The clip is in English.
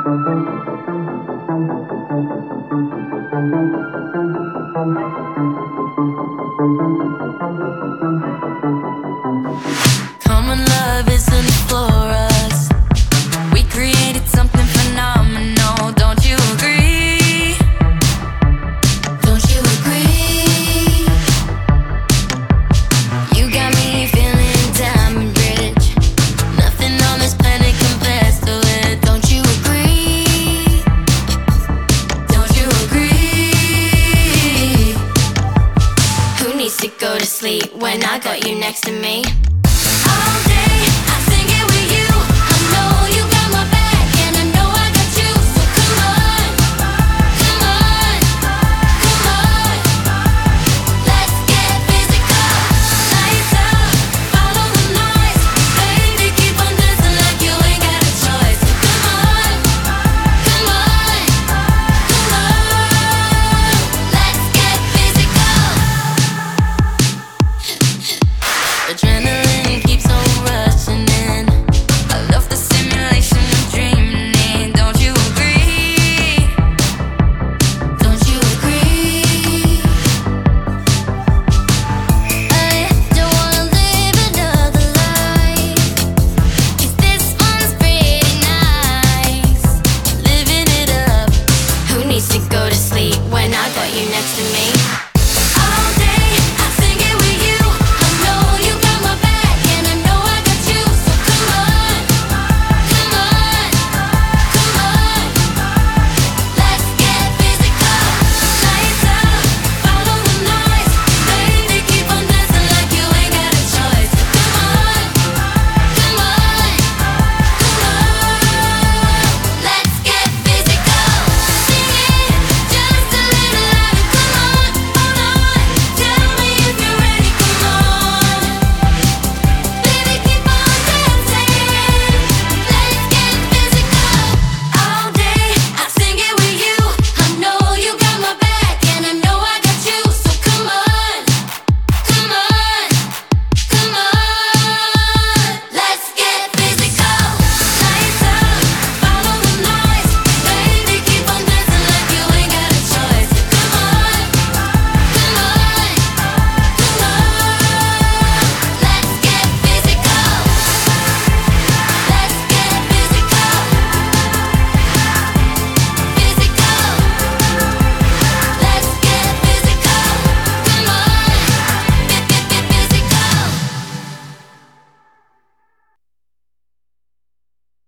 Common love isn't for us. We created something phenomenal. Don't you agree? Don't you agree? You got me feeling diamond rich. Nothing on this planet compares to it. Don't you agree? Don't you agree? Who needs to go to sleep when I got you next to me?